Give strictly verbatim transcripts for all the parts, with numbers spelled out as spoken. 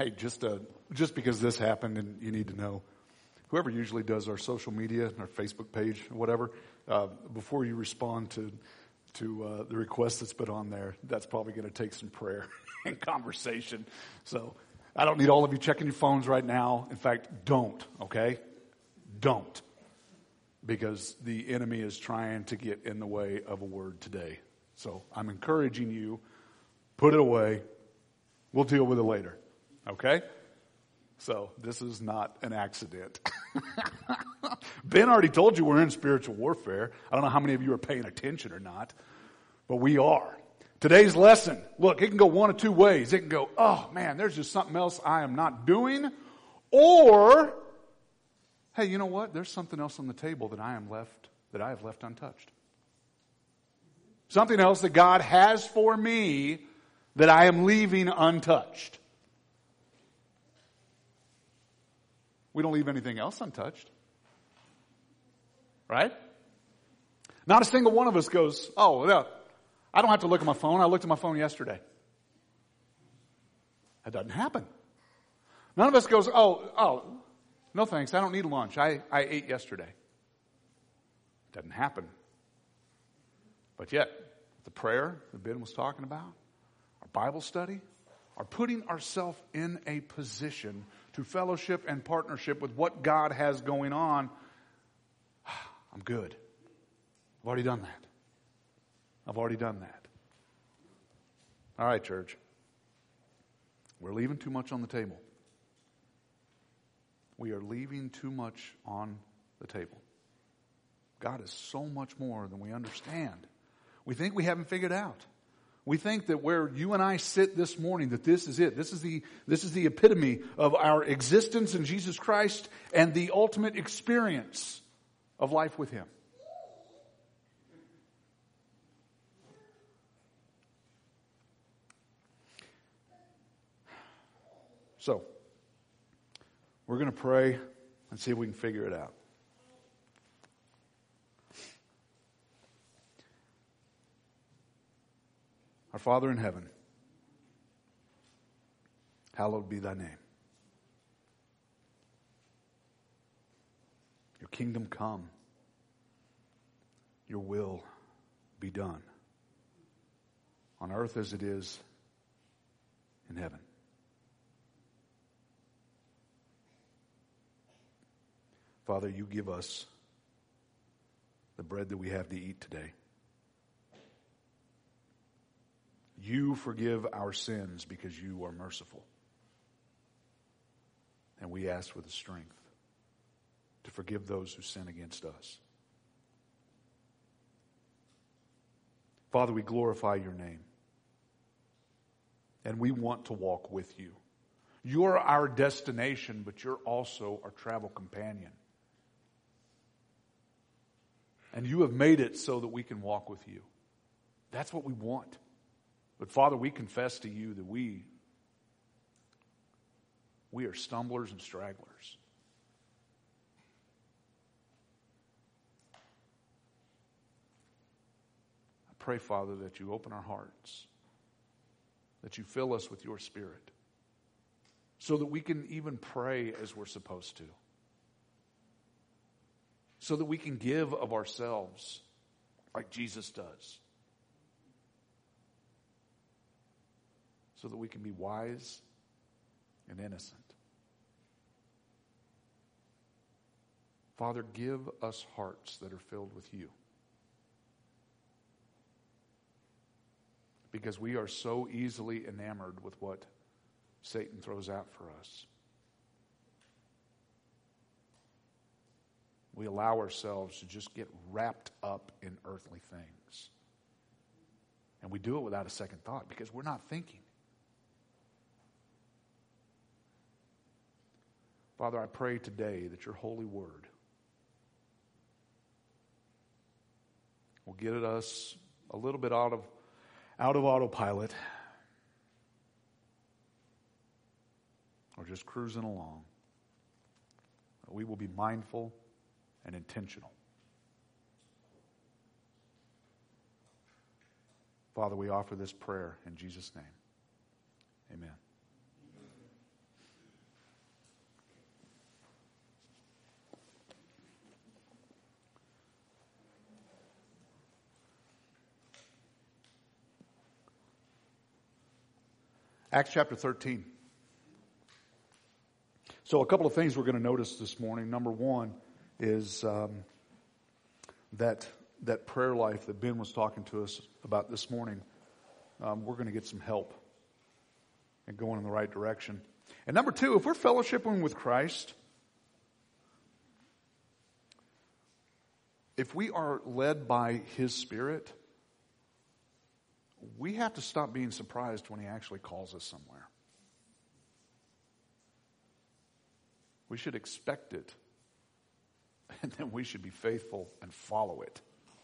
Hey, just uh, just because this happened and you need to know, whoever usually does our social media, our Facebook page, whatever, uh, before you respond to to uh, the request that's put on there, that's probably going to take some prayer and conversation. So I don't need all of you checking your phones right now. In fact, don't, okay? Don't. Because the enemy is trying to get in the way of a word today. So I'm encouraging you, put it away. We'll deal with it later. Okay? So this is not an accident. Ben already told you we're in spiritual warfare. I don't know how many of you are paying attention or not, but we are. Today's lesson, look, it can go one of two ways. It can go, oh man, there's just something else I am not doing. Or, hey, you know what? There's something else on the table that I am left, that I have left untouched. Something else that God has for me that I am leaving untouched. We don't leave anything else untouched. Right? Not a single one of us goes, oh, yeah, I don't have to look at my phone. I looked at my phone yesterday. That doesn't happen. None of us goes, oh, oh, no thanks. I don't need lunch. I, I ate yesterday. Doesn't happen. But yet, the prayer that Ben was talking about, our Bible study, are putting ourselves in a position to fellowship and partnership with what God has going on. I'm good. I've already done that. I've already done that. All right, church. We're leaving too much on the table. We are leaving too much on the table. God is so much more than we understand. We think we haven't figured out. We think that where you and I sit this morning, that this is it. This is the, this is the epitome of our existence in Jesus Christ and the ultimate experience of life with Him. So, we're going to pray and see if we can figure it out. Our Father in heaven, hallowed be thy name. Your kingdom come. Your will be done. On earth as it is in heaven. Father, you give us the bread that we have to eat today. You forgive our sins because you are merciful. And we ask for the strength to forgive those who sin against us. Father, we glorify your name. And we want to walk with you. You're our destination, but you're also our travel companion. And you have made it so that we can walk with you. That's what we want. But Father, we confess to you that we, we are stumblers and stragglers. I pray, Father, that you open our hearts, that you fill us with your Spirit, so that we can even pray as we're supposed to, so that we can give of ourselves like Jesus does. So that we can be wise and innocent. Father, give us hearts that are filled with you. Because we are so easily enamored with what Satan throws out for us. We allow ourselves to just get wrapped up in earthly things. And we do it without a second thought because we're not thinking. Father, I pray today that your holy word will get at us a little bit out of, out of autopilot or just cruising along. We will be mindful and intentional. Father, we offer this prayer in Jesus' name. Amen. Acts chapter thirteen. So a couple of things we're going to notice this morning. Number one is um, that that prayer life that Ben was talking to us about this morning. Um, we're going to get some help and going in the right direction. And number two, if we're fellowshipping with Christ, if we are led by His Spirit, we have to stop being surprised when He actually calls us somewhere. We should expect it, and then we should be faithful and follow it.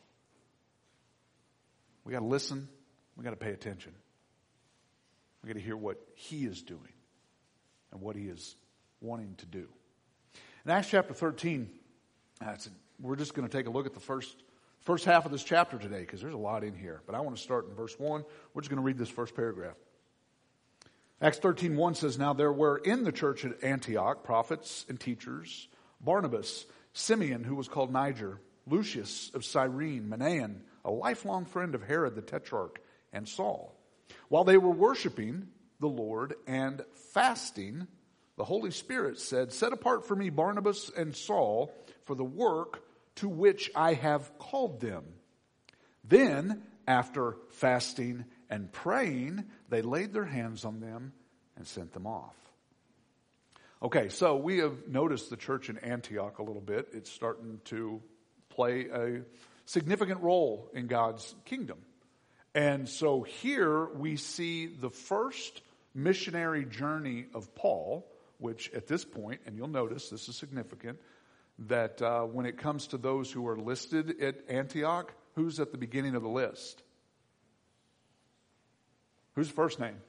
We got to listen. We got to pay attention. We got to hear what He is doing and what He is wanting to do. In Acts chapter thirteen, that's, we're just going to take a look at the first first half of this chapter today because there's a lot in here. But I want to start in verse one. We're just going to read this first paragraph. Acts thirteen one says, Now there were in the church at Antioch prophets and teachers, Barnabas, Simeon, who was called Niger, Lucius of Cyrene, Manaen, a lifelong friend of Herod the Tetrarch, and Saul. While they were worshiping the Lord and fasting, the Holy Spirit said, Set apart for me Barnabas and Saul for the work to which I have called them. Then, after fasting and praying, they laid their hands on them and sent them off. Okay, so we have noticed the church in Antioch a little bit. It's starting to play a significant role in God's kingdom. And so here we see the first missionary journey of Paul, which at this point, and you'll notice this is significant, that uh, when it comes to those who are listed at Antioch, who's at the beginning of the list? Who's the first name?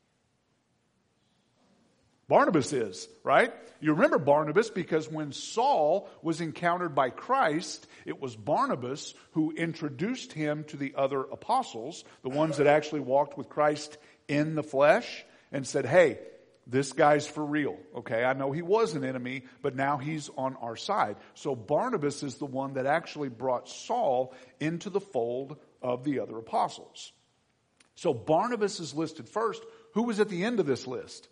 Barnabas is, right? You remember Barnabas because when Saul was encountered by Christ, it was Barnabas who introduced him to the other apostles, the ones that actually walked with Christ in the flesh, and said, hey, this guy's for real, okay? I know he was an enemy, but now he's on our side. So Barnabas is the one that actually brought Saul into the fold of the other apostles. So Barnabas is listed first. Who was at the end of this list?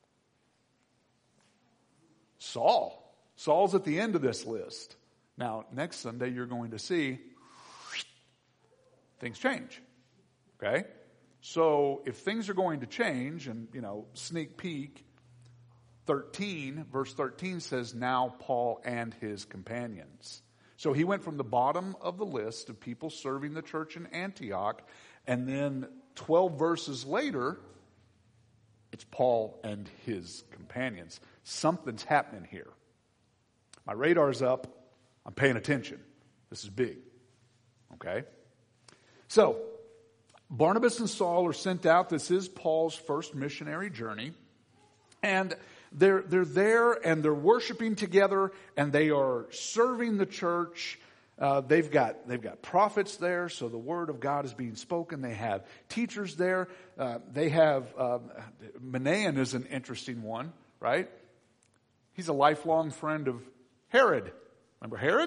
Saul. Saul's at the end of this list. Now, next Sunday, you're going to see things change. Okay? So, if things are going to change, and, you know, sneak peek, thirteen, verse thirteen says, Now Paul and his companions. So, he went from the bottom of the list of people serving the church in Antioch, and then twelve verses later, it's Paul and his companions. Something's happening here. My radar's up. I'm paying attention. This is big. Okay? So, Barnabas and Saul are sent out. This is Paul's first missionary journey. And they're, they're there and they're worshiping together and they are serving the church. Uh, they've got they've got prophets there, so the word of God is being spoken. They have teachers there. Uh, they have uh, Manaen is an interesting one, right? He's a lifelong friend of Herod. Remember Herod?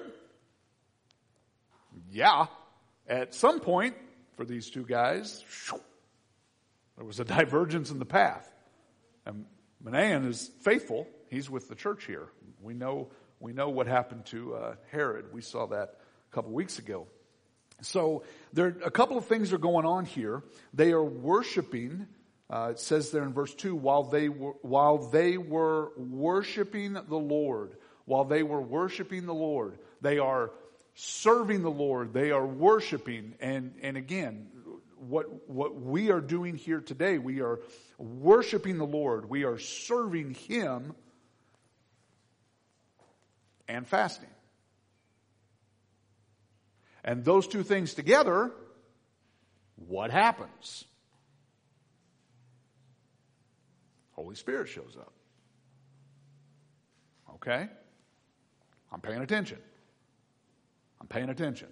Yeah. At some point, for these two guys, there was a divergence in the path. And Manaen is faithful. He's with the church here. We know we know what happened to uh, Herod. We saw that a couple weeks ago. So there a couple of things are going on here. They are worshiping. Uh, it says there in verse two, while they were while they were worshiping the Lord, while they were worshiping the Lord, they are serving the Lord. They are worshiping, and and again, what what we are doing here today, we are worshiping the Lord. We are serving Him and fasting. And those two things together, what happens? Holy Spirit shows up. Okay? I'm paying attention. I'm paying attention.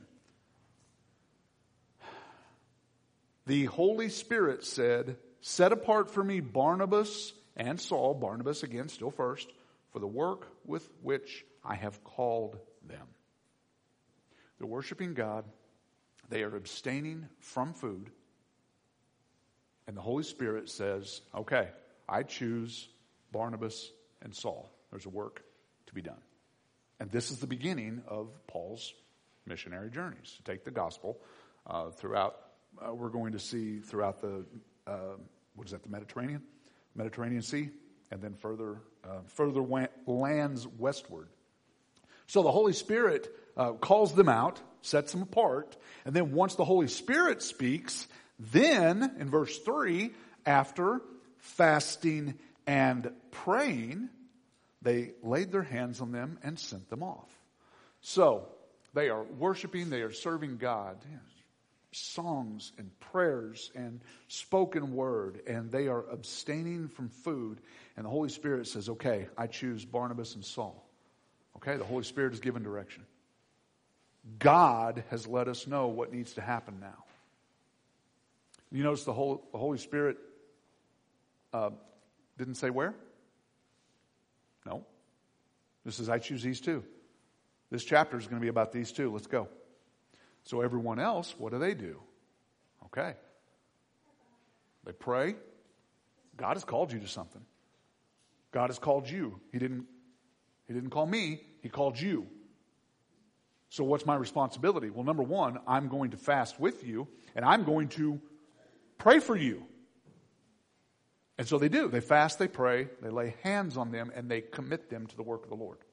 The Holy Spirit said, Set apart for me Barnabas and Saul, Barnabas again, still first, for the work with which I have called them. They're worshiping God. They are abstaining from food. And the Holy Spirit says, okay, I choose Barnabas and Saul. There's a work to be done. And this is the beginning of Paul's missionary journeys, to take the gospel uh, throughout, uh, we're going to see throughout the, uh, what is that, the Mediterranean? Mediterranean Sea, and then further, uh, further wa- lands westward. So the Holy Spirit uh, calls them out, sets them apart, and then once the Holy Spirit speaks, then in verse three, after fasting and praying, they laid their hands on them and sent them off. So they are worshiping, they are serving God. Songs and prayers and spoken word, and they are abstaining from food. And the Holy Spirit says, okay, I choose Barnabas and Saul. Okay, the Holy Spirit has given direction. God has let us know what needs to happen now. You notice the, whole, the Holy Spirit uh, didn't say where? No. This is, I choose these two. This chapter is going to be about these two. Let's go. So everyone else, what do they do? Okay. They pray. God has called you to something. God has called you. He didn't, he didn't call me. He called you. So what's my responsibility? Well, number one, I'm going to fast with you, and I'm going to pray for you. And so they do. They fast, they pray, they lay hands on them, and they commit them to the work of the Lord.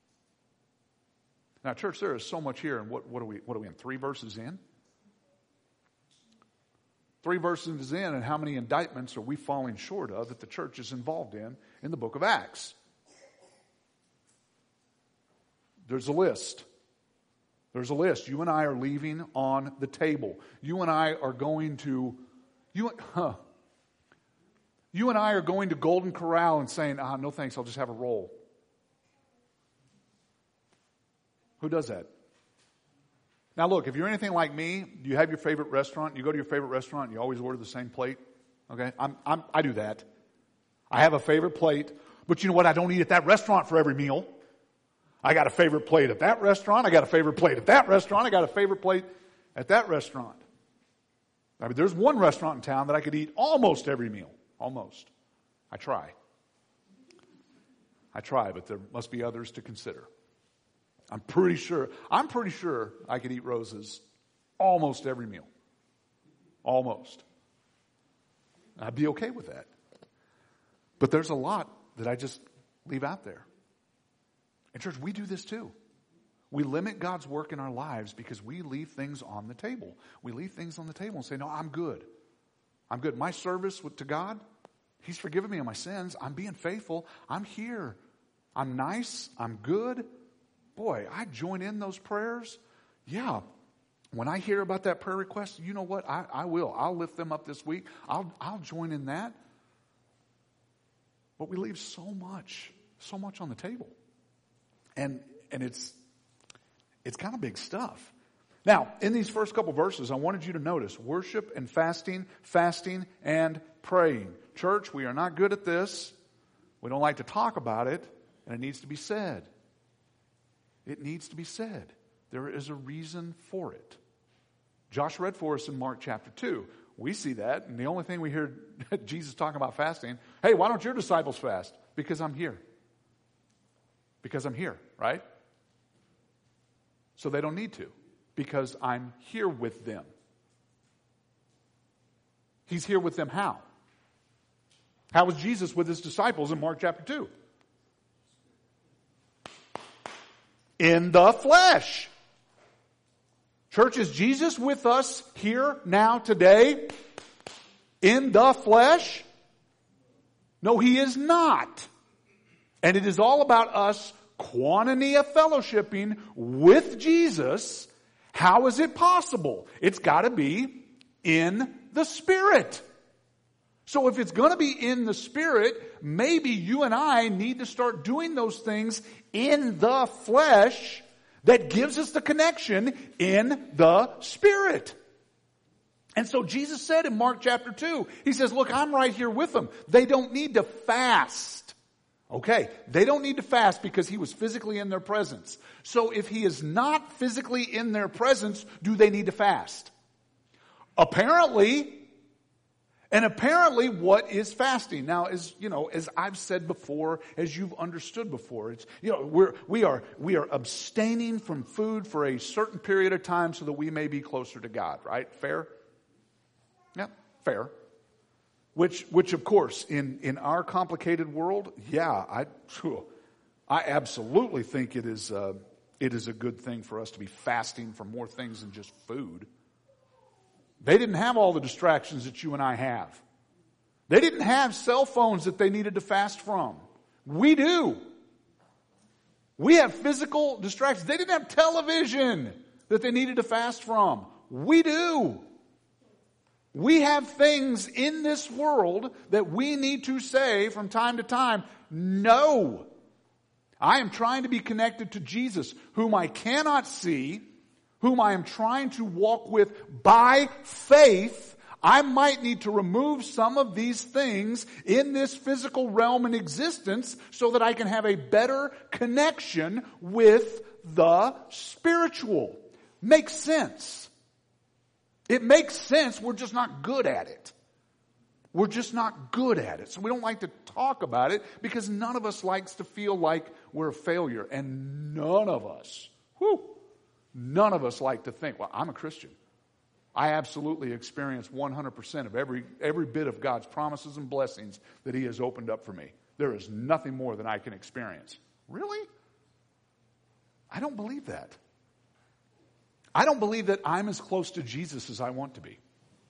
Now, church, there is so much here, and what, what are we? What are we in? Three verses in? Three verses in, and how many indictments are we falling short of that the church is involved in in the book of Acts? There's a list. There's a list. You and I are leaving on the table. You and I are going to, you, huh, you and I are going to Golden Corral and saying, ah, no thanks, I'll just have a roll. Who does that? Now look, if you're anything like me, you have your favorite restaurant, you go to your favorite restaurant, and you always order the same plate. Okay? I'm, I'm, I do that. I have a favorite plate, but you know what? I don't eat at that restaurant for every meal. I got a favorite plate at that restaurant, I got a favorite plate at that restaurant, I got a favorite plate at that restaurant. I mean, there's one restaurant in town that I could eat almost every meal. Almost. I try. I try, but there must be others to consider. I'm pretty sure, I'm pretty sure I could eat Rose's almost every meal. Almost. I'd be okay with that. But there's a lot that I just leave out there. And church, we do this too. We limit God's work in our lives because we leave things on the table. We leave things on the table and say, no, I'm good. I'm good. My service to God, He's forgiven me of my sins. I'm being faithful. I'm here. I'm nice. I'm good. Boy, I join in those prayers. Yeah. When I hear about that prayer request, you know what? I, I will. I'll lift them up this week. I'll, I'll join in that. But we leave so much, so much on the table. And, and it's, it's kind of big stuff. Now, in these first couple verses, I wanted you to notice worship and fasting, fasting and praying. Church, we are not good at this. We don't like to talk about it, and it needs to be said. It needs to be said. There is a reason for it. Josh read for us in Mark chapter two. We see that, and the only thing we hear Jesus talking about fasting, hey, why don't your disciples fast? Because I'm here. Because I'm here, right? So they don't need to, because I'm here with them. He's here with them how? How was Jesus with his disciples in Mark chapter two? In the flesh. Church, is Jesus with us here, now, today? In the flesh? No, He is not. And it is all about us koinonia fellowshipping with Jesus. How is it possible? It's got to be in the Spirit. So if it's going to be in the Spirit, maybe you and I need to start doing those things in the flesh that gives us the connection in the Spirit. And so Jesus said in Mark chapter two, He says, look, I'm right here with them. They don't need to fast. Okay, they don't need to fast because He was physically in their presence. So if He is not physically in their presence, do they need to fast? Apparently. And apparently, what is fasting? Now, as you know, as I've said before, as you've understood before, it's you know we're we are we are abstaining from food for a certain period of time so that we may be closer to God. Right? Fair? Yeah, fair. Which, which of course, in in our complicated world, yeah, I, I absolutely think it is uh, it is a good thing for us to be fasting for more things than just food. They didn't have all the distractions that you and I have. They didn't have cell phones that they needed to fast from. We do. We have physical distractions. They didn't have television that they needed to fast from. We do. We have things in this world that we need to say from time to time, no. I am trying to be connected to Jesus, whom I cannot see, whom I am trying to walk with by faith. I might need to remove some of these things in this physical realm and existence so that I can have a better connection with the spiritual. Makes sense. It makes sense. We're just not good at it. We're just not good at it. So we don't like to talk about it because none of us likes to feel like we're a failure. And none of us, whew, none of us like to think, well, I'm a Christian. I absolutely experience one hundred percent of every every bit of God's promises and blessings that He has opened up for me. There is nothing more than I can experience. Really? I don't believe that. I don't believe that I'm as close to Jesus as I want to be.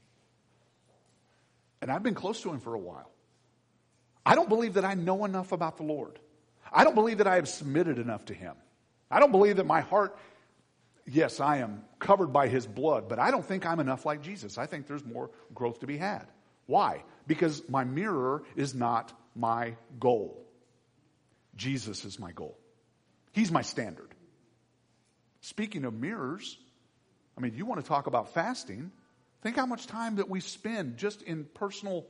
And I've been close to Him for a while. I don't believe that I know enough about the Lord. I don't believe that I have submitted enough to Him. I don't believe that my heart, yes, I am covered by His blood, but I don't think I'm enough like Jesus. I think there's more growth to be had. Why? Because my mirror is not my goal. Jesus is my goal. He's my standard. Speaking of mirrors, I mean, you want to talk about fasting. Think how much time that we spend just in personal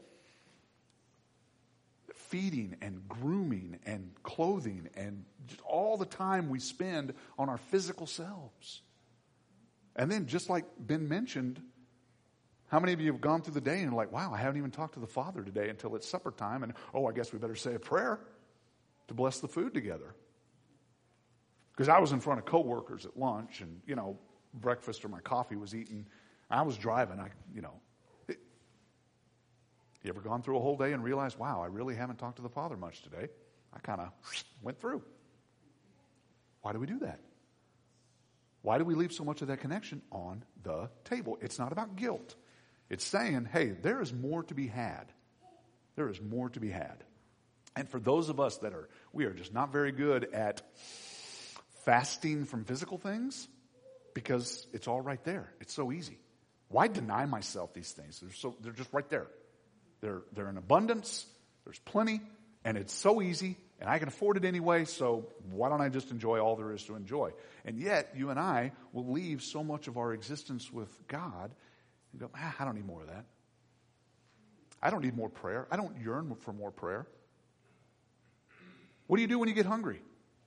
feeding and grooming and clothing and just all the time we spend on our physical selves. And then just like Ben mentioned, how many of you have gone through the day and are like, wow, I haven't even talked to the Father today until it's supper time. And, oh, I guess we better say a prayer to bless the food together. Because I was in front of coworkers at lunch and, you know, breakfast or my coffee was eaten. I was driving. I, you know, it, you ever gone through a whole day and realized, wow, I really haven't talked to the Father much today? I kind of went through. Why do we do that? Why do we leave so much of that connection on the table? It's not about guilt. It's saying, hey, there is more to be had. There is more to be had. And for those of us that are, we are just not very good at fasting from physical things because it's all right there. It's so easy. Why deny myself these things? They're so they're just right there. They're they're in abundance. There's plenty, and it's so easy, and I can afford it anyway. So why don't I just enjoy all there is to enjoy? And yet, you and I will leave so much of our existence with God and go, ah, I don't need more of that. I don't need more prayer. I don't yearn for more prayer. What do you do when you get hungry?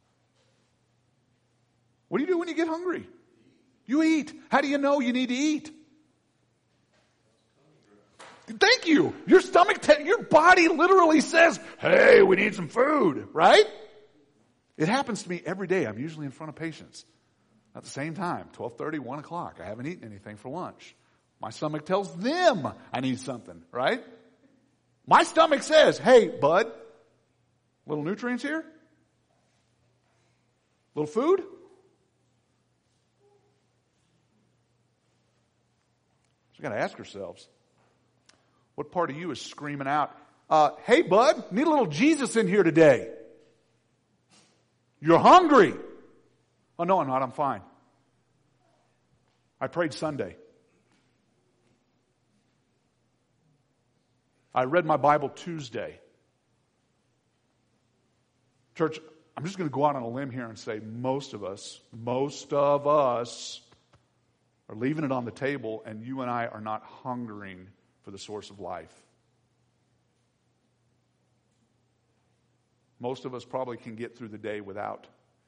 What do you do when you get hungry? You eat. How do you know you need to eat? Thank you. Your stomach, te- your body literally says, hey, we need some food, right? It happens to me every day. I'm usually in front of patients at the same time, twelve thirty, one o'clock. I haven't eaten anything for lunch. My stomach tells them I need something, right? My stomach says, hey, bud, little nutrients here? Little food? So we got to ask ourselves, what part of you is screaming out, uh, hey, bud, need a little Jesus in here today? You're hungry. Oh, no, I'm not. I'm fine. I prayed Sunday. I read my Bible Tuesday. Church, I'm just going to go out on a limb here and say most of us, most of us are leaving it on the table, and you and I are not hungering for the source of life. Most of us probably can get through the day without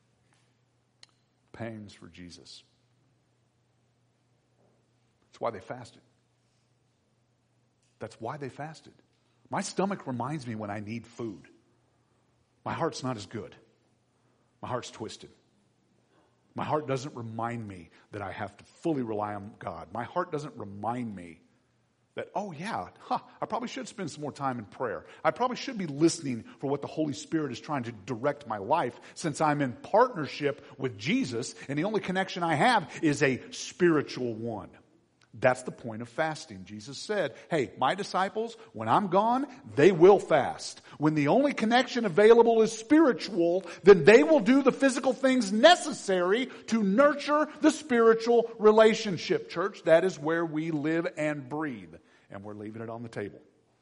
pangs for Jesus. That's why they fasted. That's why they fasted. My stomach reminds me when I need food. My heart's not as good. My heart's twisted. My heart doesn't remind me that I have to fully rely on God. My heart doesn't remind me that, oh yeah, huh, I probably should spend some more time in prayer. I probably should be listening for what the Holy Spirit is trying to direct my life, since I'm in partnership with Jesus and the only connection I have is a spiritual one. That's the point of fasting. Jesus said, hey, my disciples, when I'm gone, they will fast. When the only connection available is spiritual, then they will do the physical things necessary to nurture the spiritual relationship. Church, that is where we live and breathe. And we're leaving it on the table.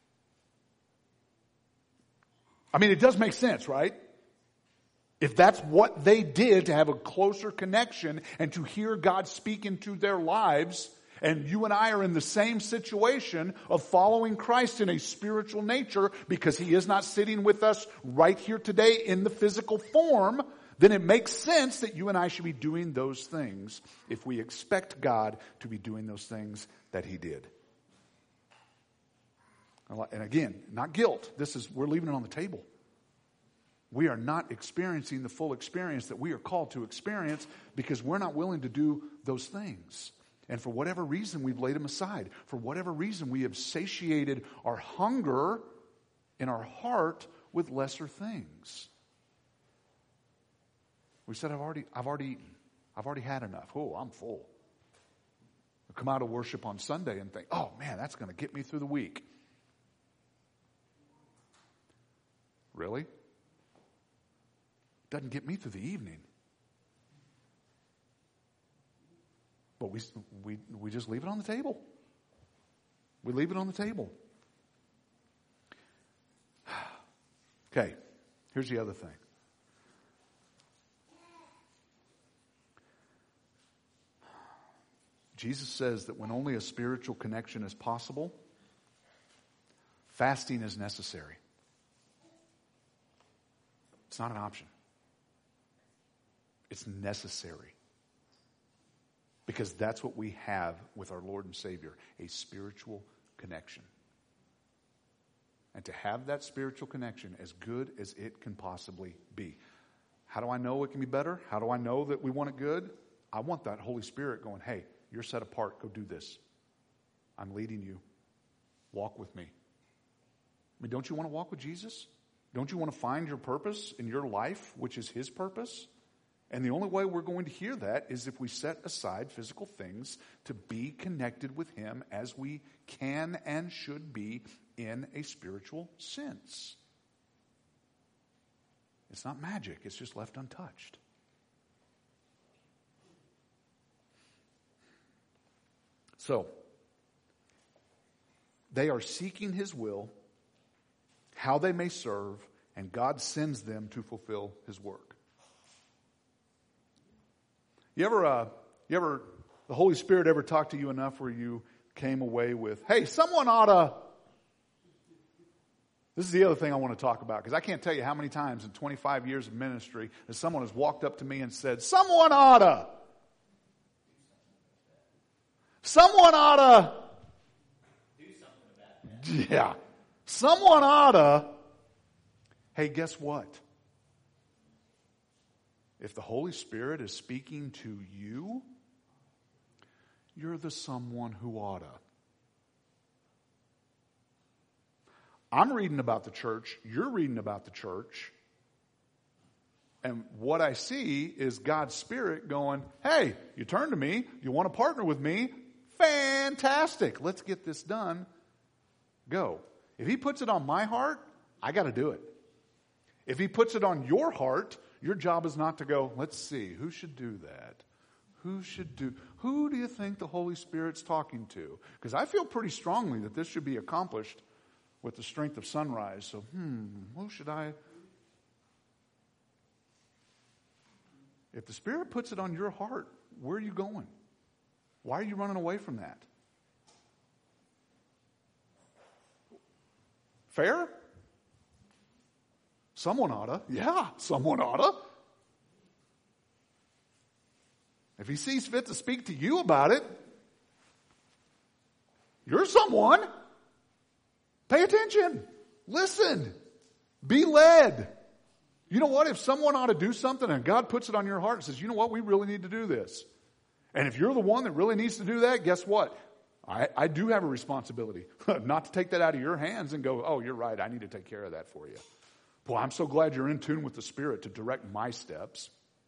I mean, it does make sense, right? If that's what they did to have a closer connection and to hear God speak into their lives, and you and I are in the same situation of following Christ in a spiritual nature because He is not sitting with us right here today in the physical form, then it makes sense that you and I should be doing those things if we expect God to be doing those things that He did. And again, not guilt. This is, we're leaving it on the table. We are not experiencing the full experience that we are called to experience because we're not willing to do those things. And for whatever reason, we've laid them aside. For whatever reason, we have satiated our hunger in our heart with lesser things. We said, I've already, I've already eaten. I've already had enough. Oh, I'm full. I come out of worship on Sunday and think, oh man, that's going to get me through the week. Really? Doesn't get me through the evening. But we, we, we just leave it on the table. We leave it on the table. Okay, here's the other thing. Jesus says that when only a spiritual connection is possible, fasting is necessary. It's not an option. It's necessary. Because that's what we have with our Lord and Savior, a spiritual connection. And to have that spiritual connection as good as it can possibly be. How do I know it can be better? How do I know that we want it good? I want that Holy Spirit going, hey, you're set apart, go do this. I'm leading you. Walk with me. I mean, don't you want to walk with Jesus? Don't you want to find your purpose in your life, which is His purpose? And the only way we're going to hear that is if we set aside physical things to be connected with Him as we can and should be in a spiritual sense. It's not magic. It's just left untouched. So, they are seeking His will, how they may serve, and God sends them to fulfill His work. You ever, uh, you ever, the Holy Spirit ever talked to you enough where you came away with, hey, someone ought to, this is the other thing I want to talk about, because I can't tell you how many times in twenty-five years of ministry that someone has walked up to me and said, someone ought to, someone ought to, do something about that. Yeah, someone ought to, hey, guess what? If the Holy Spirit is speaking to you, you're the someone who oughta. I'm reading about the church. You're reading about the church. And what I see is God's Spirit going, hey, you turn to me. You want to partner with me? Fantastic. Let's get this done. Go. If He puts it on my heart, I got to do it. If He puts it on your heart, your job is not to go, let's see, who should do that? Who should do, who do you think the Holy Spirit's talking to? Because I feel pretty strongly that this should be accomplished with the strength of Sunrise. So, hmm, who should I? If the Spirit puts it on your heart, where are you going? Why are you running away from that? Fair? Someone oughta. Yeah, someone oughta. If He sees fit to speak to you about it, you're someone. Pay attention. Listen. Be led. You know what? If someone ought to do something and God puts it on your heart and says, you know what? We really need to do this. And if you're the one that really needs to do that, guess what? I, I do have a responsibility not to take that out of your hands and go, oh, you're right. I need to take care of that for you. Boy, I'm so glad you're in tune with the Spirit to direct my steps.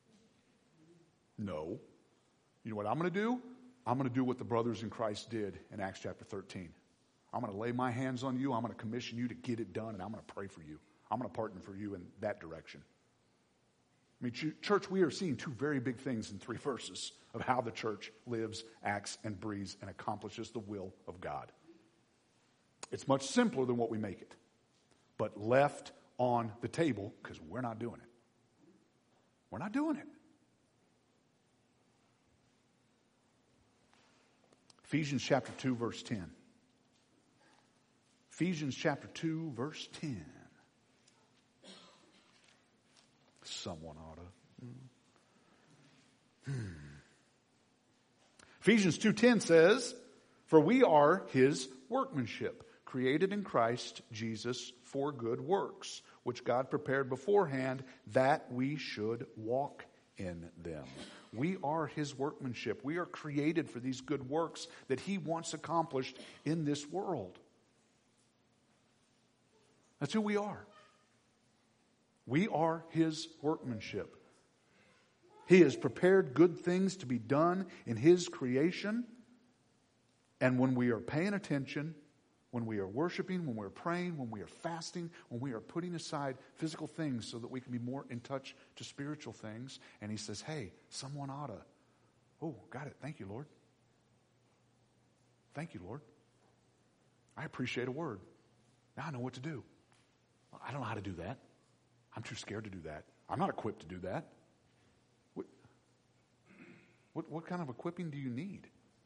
No. You know what I'm going to do? I'm going to do what the brothers in Christ did in Acts chapter thirteen. I'm going to lay my hands on you. I'm going to commission you to get it done, and I'm going to pray for you. I'm going to partner for you in that direction. I mean, ch- church, we are seeing two very big things in three verses of how the church lives, acts, and breathes, and accomplishes the will of God. It's much simpler than what we make it, but left on the table because we're not doing it. We're not doing it. Ephesians chapter two, verse ten. Ephesians chapter two, verse ten. Someone ought to. Hmm. Ephesians two ten says, for we are his workmanship, created in Christ Jesus for good works, which God prepared beforehand that we should walk in them. We are his workmanship. We are created for these good works that he wants accomplished in this world. That's who we are. We are his workmanship. He has prepared good things to be done in his creation. And when we are paying attention, when we are worshiping, when we're praying, when we are fasting, when we are putting aside physical things so that we can be more in touch to spiritual things, and he says, hey, someone ought to. Oh, got it. Thank you, Lord. Thank you, Lord. I appreciate a word. Now I know what to do. I don't know how to do that. I'm too scared to do that. I'm not equipped to do that. What, what, what kind of equipping do you need?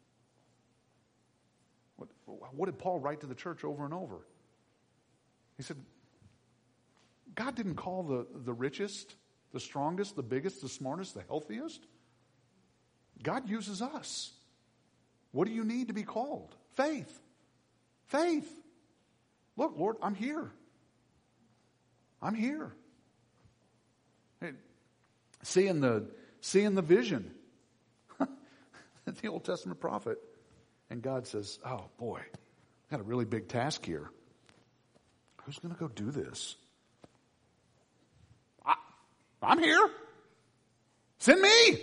What, what did Paul write to the church over and over? He said, God didn't call the, the richest, the strongest, the biggest, the smartest, the healthiest. God uses us. What do you need to be called? Faith. Faith. Look, Lord, I'm here. I'm here. Hey, seeing the seeing the vision. The Old Testament prophet. And God says, oh boy, I got a really big task here. Who's going to go do this? I, I'm here. Send me.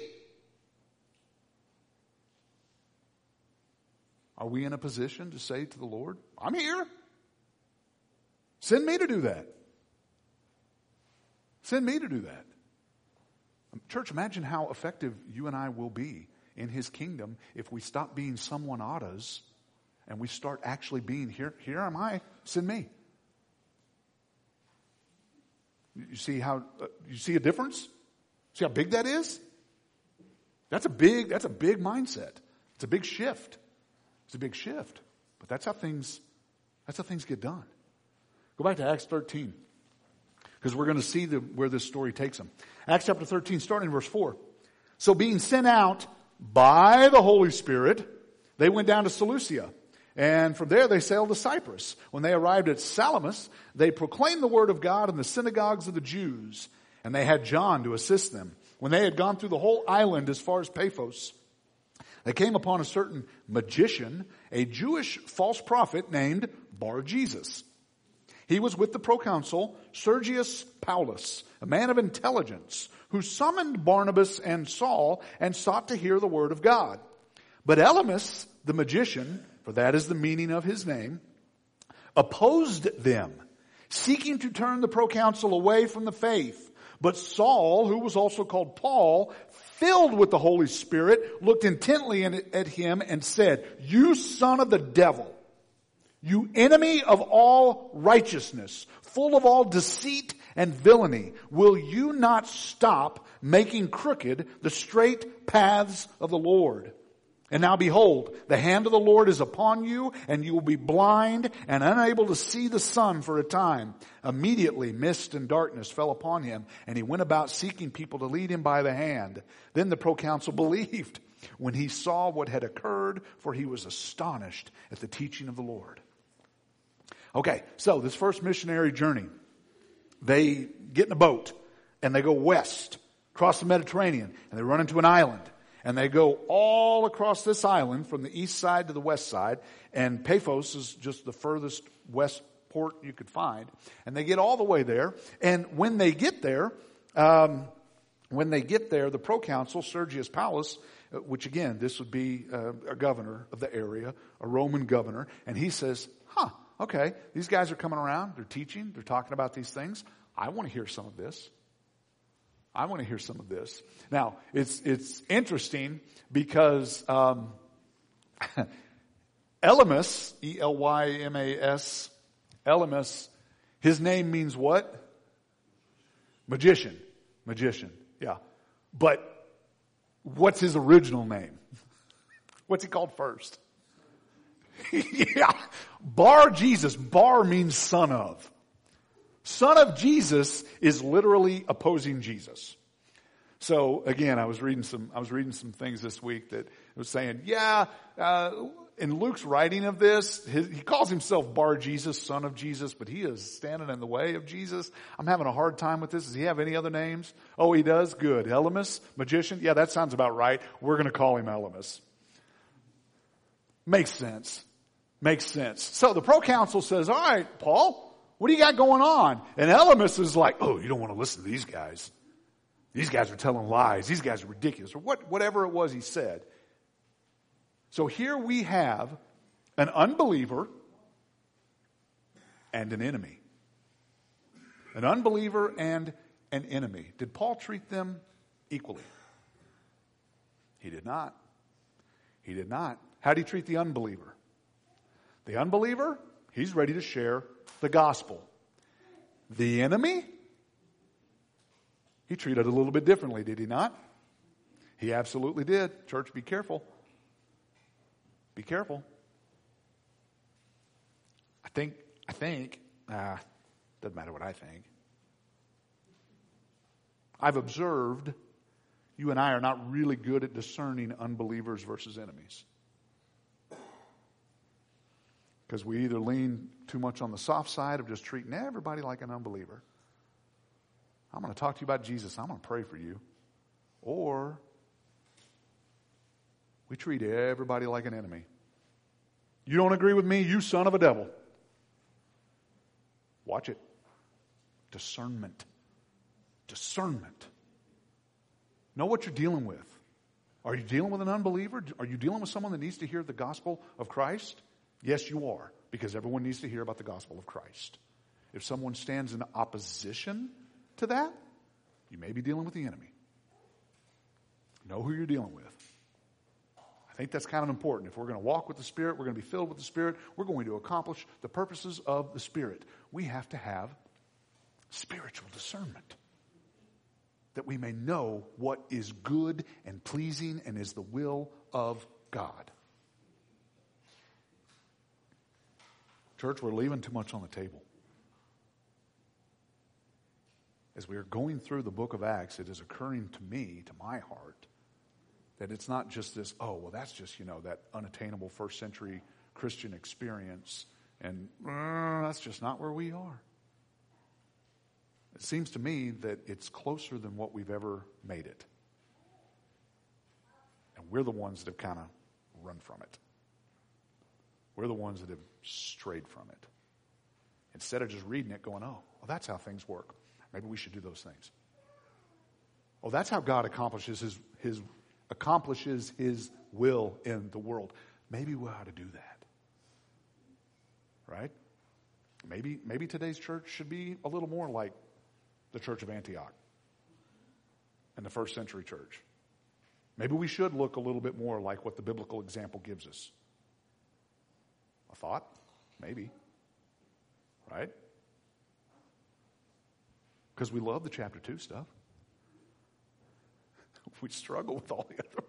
Are we in a position to say to the Lord, I'm here. Send me to do that. Send me to do that. Church, imagine how effective you and I will be in his kingdom if we stop being someone oughtas and we start actually being, here, here am I, send me. You see how, uh, you see a difference? See how big that is? That's a big, that's a big mindset. It's a big shift. It's a big shift. But that's how things, that's how things get done. Go back to Acts thirteen. Because we're going to see the, where this story takes them. Acts chapter thirteen, starting in verse four. So being sent out by the Holy Spirit, they went down to Seleucia. And from there they sailed to Cyprus. When they arrived at Salamis, they proclaimed the word of God in the synagogues of the Jews. And they had John to assist them. When they had gone through the whole island as far as Paphos, they came upon a certain magician, a Jewish false prophet named Bar-Jesus. He was with the proconsul Sergius Paulus, a man of intelligence, who summoned Barnabas and Saul and sought to hear the word of God. But Elymas, the magician, for that is the meaning of his name, opposed them, seeking to turn the proconsul away from the faith. But Saul, who was also called Paul, filled with the Holy Spirit, looked intently at him and said, "You son of the devil, you enemy of all righteousness, full of all deceit and villainy, will you not stop making crooked the straight paths of the Lord? And now behold, the hand of the Lord is upon you, and you will be blind and unable to see the sun for a time." Immediately mist and darkness fell upon him, and he went about seeking people to lead him by the hand. Then the proconsul believed when he saw what had occurred, for he was astonished at the teaching of the Lord. Okay, so this first missionary journey, they get in a boat and they go west, across the Mediterranean, and they run into an island. And they go all across this island from the east side to the west side. And Paphos is just the furthest west port you could find. And they get all the way there. And when they get there, um, when they get there, the proconsul, Sergius Paulus, which again, this would be uh, a governor of the area, a Roman governor. And he says, huh, okay, these guys are coming around. They're teaching. They're talking about these things. I want to hear some of this. I want to hear some of this. Now, it's it's interesting because um, Elymas, E L Y M A S, Elymas, his name means what? Magician. Magician, yeah. But what's his original name? What's he called first? Yeah, Bar Jesus. Bar means son of. Son of Jesus is literally opposing Jesus. So again, I was reading some, I was reading some things this week that was saying, yeah, uh, in Luke's writing of this, his, he calls himself Bar Jesus, son of Jesus, but he is standing in the way of Jesus. I'm having a hard time with this. Does he have any other names? Oh, he does? Good. Elymas, magician? Yeah, that sounds about right. We're going to call him Elymas. Makes sense. Makes sense. So the proconsul says, all right, Paul, what do you got going on? And Elymas is like, oh, you don't want to listen to these guys. These guys are telling lies. These guys are ridiculous. Or what, whatever it was he said. So here we have an unbeliever and an enemy. An unbeliever and an enemy. Did Paul treat them equally? He did not. He did not. How did he treat the unbeliever? The unbeliever, he's ready to share the gospel. The enemy, he treated it a little bit differently, did he not? He absolutely did. Church, be careful. Be careful. I think, I think, ah, doesn't matter what I think. I've observed you and I are not really good at discerning unbelievers versus enemies. Because we either lean too much on the soft side of just treating everybody like an unbeliever. I'm going to talk to you about Jesus. I'm going to pray for you. Or we treat everybody like an enemy. You don't agree with me, you son of a devil. Watch it. Discernment. Discernment. Know what you're dealing with. Are you dealing with an unbeliever? Are you dealing with someone that needs to hear the gospel of Christ? Yes, you are, because everyone needs to hear about the gospel of Christ. If someone stands in opposition to that, you may be dealing with the enemy. Know who you're dealing with. I think that's kind of important. If we're going to walk with the Spirit, we're going to be filled with the Spirit, we're going to accomplish the purposes of the Spirit. We have to have spiritual discernment, that we may know what is good and pleasing and is the will of God. Church, we're leaving too much on the table. As we are going through the book of Acts, it is occurring to me, to my heart, that it's not just this, oh, well, that's just, you know, that unattainable first century Christian experience, and uh, that's just not where we are. It seems to me that it's closer than what we've ever made it. And we're the ones that have kind of run from it. We're the ones that have strayed from it. Instead of just reading it going, oh, well, that's how things work. Maybe we should do those things. Oh, that's how God accomplishes his, his, accomplishes his will in the world. Maybe we ought to do that. Right? Maybe, maybe today's church should be a little more like the church of Antioch and the first century church. Maybe we should look a little bit more like what the biblical example gives us. A thought? Maybe. Right? Because we love the chapter two stuff. We struggle with all the other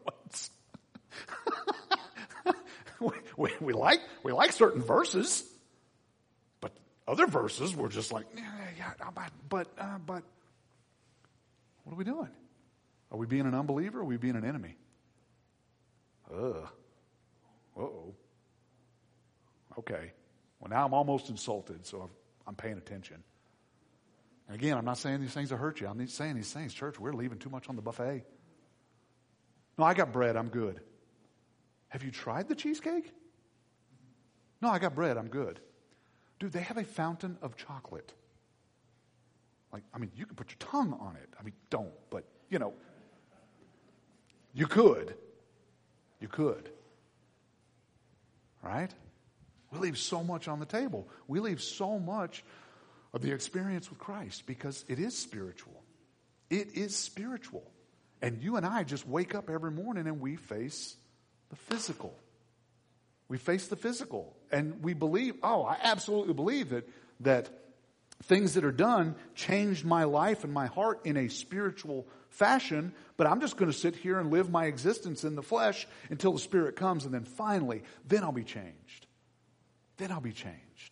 ones. we, we, we like we like certain verses, but other verses we're just like, yeah, yeah, but uh, but what are we doing? Are we being an unbeliever or are we being an enemy? Ugh. Uh-oh. Okay. Well, now I'm almost insulted, so I'm paying attention. And again, I'm not saying these things to hurt you. I'm not saying these things, church, we're leaving too much on the buffet. No, I got bread, I'm good. Have you tried the cheesecake? No, I got bread, I'm good. Dude, they have a fountain of chocolate. Like, I mean, you can put your tongue on it. I mean, don't, but, you know, you could. You could. Right? We leave so much on the table. We leave so much of the experience with Christ because it is spiritual. It is spiritual. And you and I just wake up every morning and we face the physical. We face the physical. And we believe, oh, I absolutely believe that, that things that are done changed my life and my heart in a spiritual fashion, but I'm just going to sit here and live my existence in the flesh until the Spirit comes, and then finally, then I'll be changed. Then I'll be changed.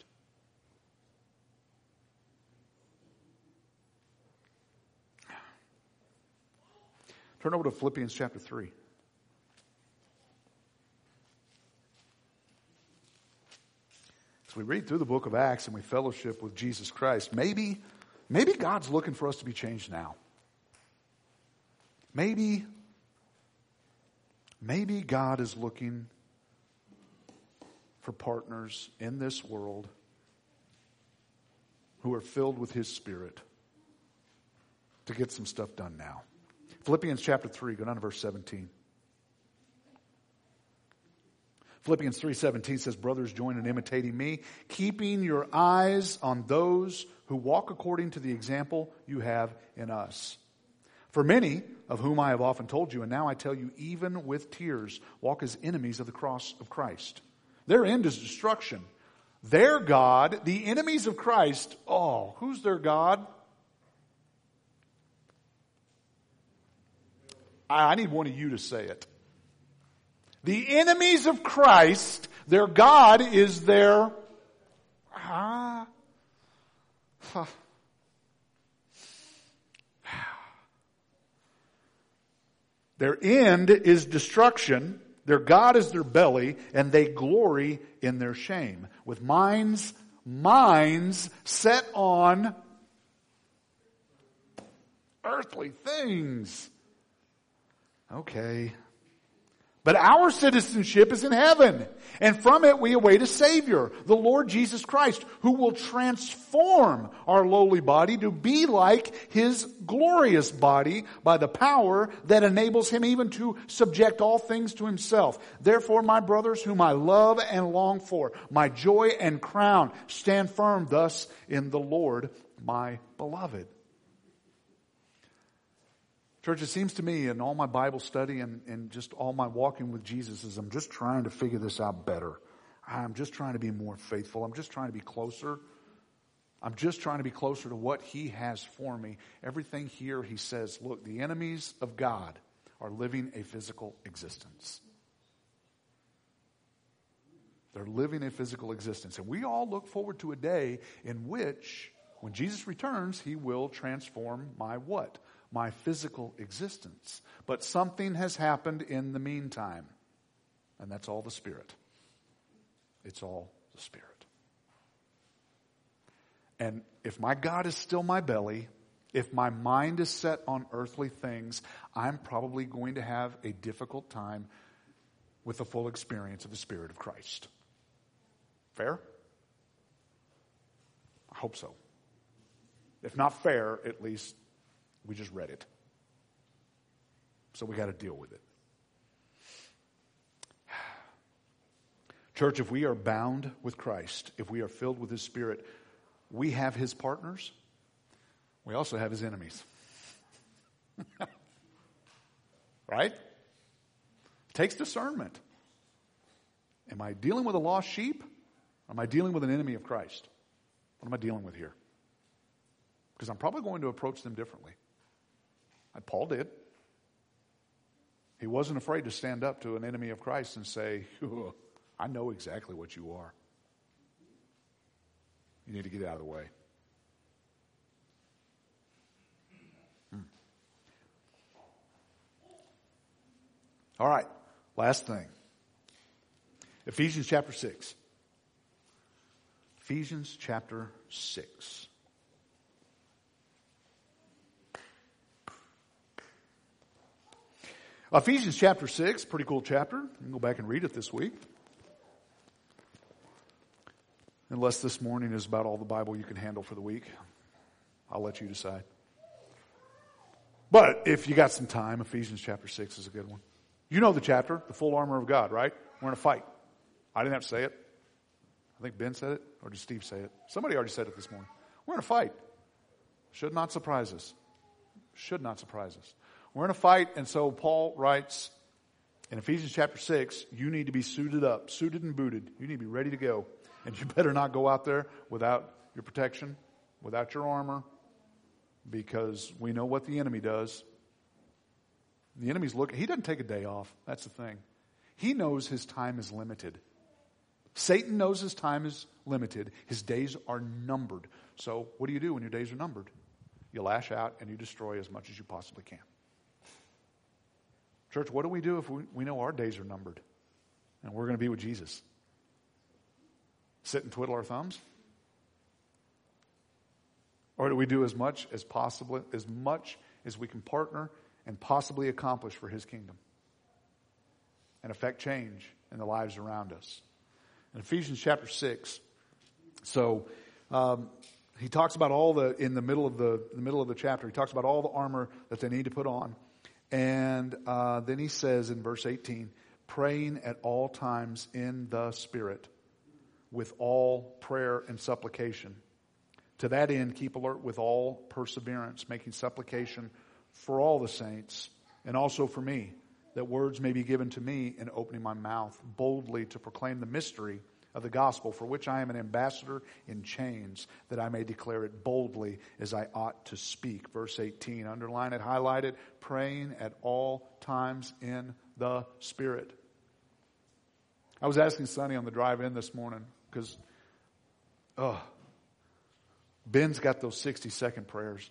Turn over to Philippians chapter three. As we read through the book of Acts and we fellowship with Jesus Christ, maybe, maybe God's looking for us to be changed now. Maybe, maybe God is looking for partners in this world who are filled with His Spirit to get some stuff done now. Philippians chapter three, go down to verse seventeen. Philippians three seventeen says, brothers, join in imitating me, keeping your eyes on those who walk according to the example you have in us. For many, of whom I have often told you, and now I tell you, even with tears, walk as enemies of the cross of Christ. Their end is destruction. Their God, the enemies of Christ, oh, who's their God? I need one of you to say it. The enemies of Christ, their God is their... Ah, huh. Their end is destruction. Their God is their belly, and they glory in their shame. With minds, minds set on earthly things. Okay. But our citizenship is in heaven, and from it we await a Savior, the Lord Jesus Christ, who will transform our lowly body to be like His glorious body by the power that enables Him even to subject all things to Himself. Therefore, my brothers, whom I love and long for, my joy and crown, stand firm thus in the Lord, my beloved. Church, it seems to me in all my Bible study and, and just all my walking with Jesus is I'm just trying to figure this out better. I'm just trying to be more faithful. I'm just trying to be closer. I'm just trying to be closer to what He has for me. Everything here He says, look, the enemies of God are living a physical existence. They're living a physical existence. And we all look forward to a day in which, when Jesus returns, He will transform my what? My physical existence. But something has happened in the meantime. And that's all the Spirit. It's all the Spirit. And if my God is still my belly, if my mind is set on earthly things, I'm probably going to have a difficult time with the full experience of the Spirit of Christ. Fair? I hope so. If not fair, at least we just read it. So we got to deal with it. Church, if we are bound with Christ, if we are filled with His Spirit, we have His partners. We also have His enemies. Right? It takes discernment. Am I dealing with a lost sheep? Or am I dealing with an enemy of Christ? What am I dealing with here? Because I'm probably going to approach them differently. And Paul did. He wasn't afraid to stand up to an enemy of Christ and say, I know exactly what you are. You need to get out of the way. Hmm. All right, last thing. Ephesians chapter six. Ephesians chapter six. Ephesians chapter six, pretty cool chapter. You can go back and read it this week. Unless this morning is about all the Bible you can handle for the week. I'll let you decide. But if you got some time, Ephesians chapter six is a good one. You know the chapter, the full armor of God, right? We're in a fight. I didn't have to say it. I think Ben said it, or did Steve say it? Somebody already said it this morning. We're in a fight. Should not surprise us. Should not surprise us. We're in a fight, and so Paul writes in Ephesians chapter six, you need to be suited up, suited and booted. You need to be ready to go. And you better not go out there without your protection, without your armor, because we know what the enemy does. The enemy's looking. He doesn't take a day off. That's the thing. He knows his time is limited. Satan knows his time is limited. His days are numbered. So what do you do when your days are numbered? You lash out and you destroy as much as you possibly can. Church, what do we do if we, we know our days are numbered and we're going to be with Jesus? Sit and twiddle our thumbs? Or do we do as much as possible, as much as we can partner and possibly accomplish for His kingdom and affect change in the lives around us? In Ephesians chapter six, so um, he talks about all the in the middle of the, in the middle of the chapter. He talks about all the armor that they need to put on, and uh, then he says in verse eighteen, praying at all times in the Spirit, with all prayer and supplication. To that end, keep alert with all perseverance, making supplication for all the saints, and also for me, that words may be given to me in opening my mouth boldly to proclaim the mystery of the gospel, for which I am an ambassador in chains, that I may declare it boldly as I ought to speak. Verse eighteen, underline it, highlight it, praying at all times in the Spirit. I was asking Sonny on the drive in this morning, because, oh, Ben's got those sixty second prayers.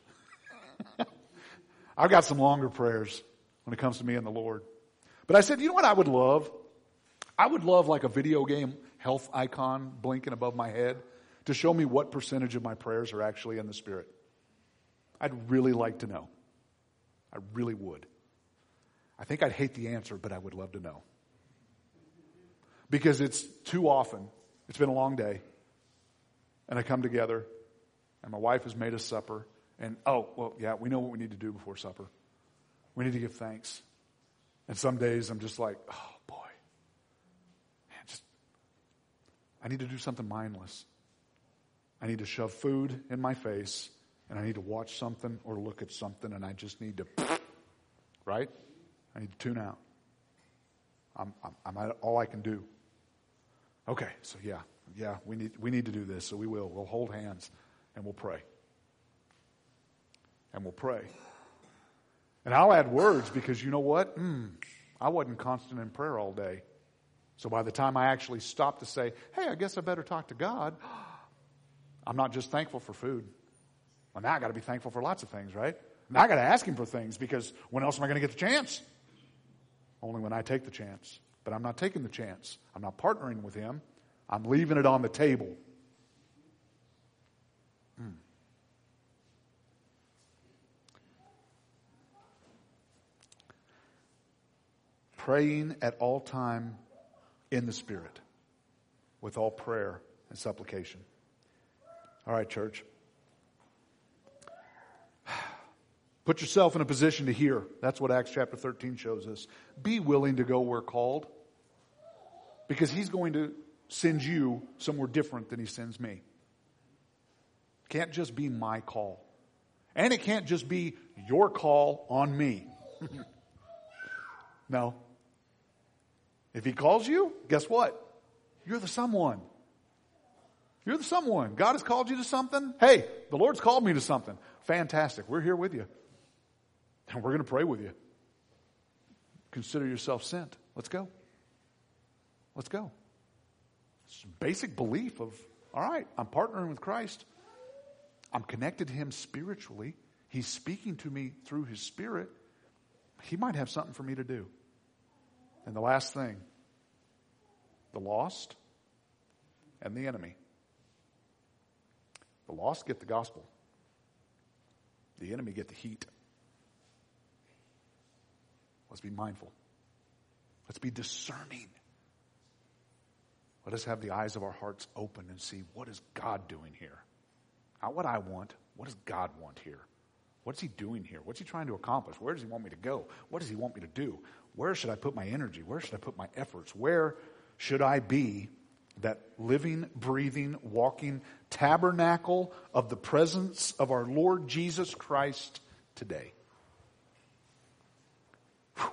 I've got some longer prayers when it comes to me and the Lord. But I said, you know what I would love? I would love like a video game health icon blinking above my head to show me what percentage of my prayers are actually in the Spirit. I'd really like to know. I really would. I think I'd hate the answer, but I would love to know. Because it's too often, it's been a long day, and I come together, and my wife has made us supper, and oh, well, yeah, we know what we need to do before supper. We need to give thanks. And some days I'm just like, oh boy, man, just, I need to do something mindless. I need to shove food in my face, and I need to watch something or look at something, and I just need to, right? I need to tune out. I'm, I'm, I'm at all I can do. Okay, so yeah, yeah, we need we need to do this, so we will. We'll hold hands, and we'll pray. And we'll pray. And I'll add words because you know what? Mm, I wasn't constant in prayer all day. So by the time I actually stop to say, hey, I guess I better talk to God, I'm not just thankful for food. Well, now I got to be thankful for lots of things, right? Now I got to ask Him for things because when else am I going to get the chance? Only when I take the chance. But I'm not taking the chance. I'm not partnering with Him. I'm leaving it on the table. Mm. Praying at all time in the Spirit with all prayer and supplication. All right, church. Put yourself in a position to hear. That's what Acts chapter thirteen shows us. Be willing to go where called, because He's going to send you somewhere different than He sends me. It can't just be my call. And it can't just be your call on me. No. If He calls you, guess what? You're the someone. You're the someone. God has called you to something. Hey, the Lord's called me to something. Fantastic. We're here with you. And we're going to pray with you. Consider yourself sent. Let's go. Let's go. It's a basic belief of, all right, I'm partnering with Christ. I'm connected to Him spiritually. He's speaking to me through His Spirit. He might have something for me to do. And the last thing, the lost and the enemy. The lost get the gospel. The enemy get the heat. Let's be mindful. Let's be discerning. Let us have the eyes of our hearts open and see, what is God doing here? Not what I want. What does God want here? What's he doing here? What's he trying to accomplish? Where does he want me to go? What does he want me to do? Where should I put my energy? Where should I put my efforts? Where should I be that living, breathing, walking tabernacle of the presence of our Lord Jesus Christ today? Whew.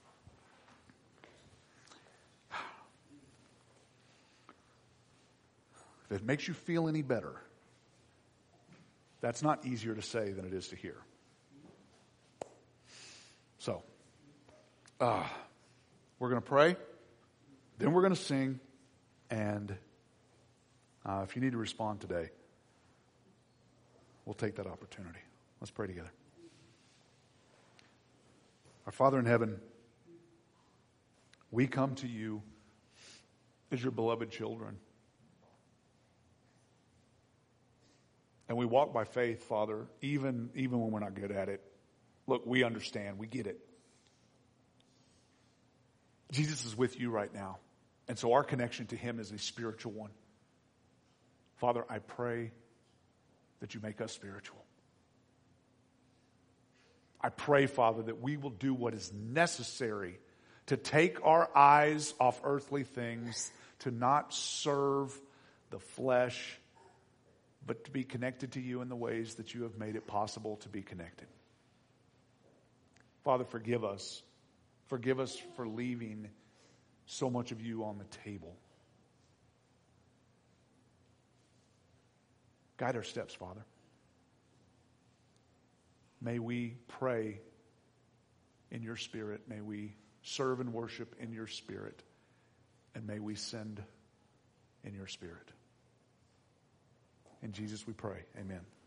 If it makes you feel any better, that's not easier to say than it is to hear. So, uh, we're going to pray, then we're going to sing, and uh, if you need to respond today, we'll take that opportunity. Let's pray together. Our Father in heaven, we come to you as your beloved children. And we walk by faith, Father, even, even when we're not good at it. Look, we understand. We get it. Jesus is with you right now. And so our connection to him is a spiritual one. Father, I pray that you make us spiritual. I pray, Father, that we will do what is necessary to take our eyes off earthly things, to not serve the flesh, but to be connected to you in the ways that you have made it possible to be connected. Father, forgive us. Forgive us for leaving so much of you on the table. Guide our steps, Father. May we pray in your Spirit. May we serve and worship in your Spirit. And may we send in your Spirit. In Jesus we pray. Amen.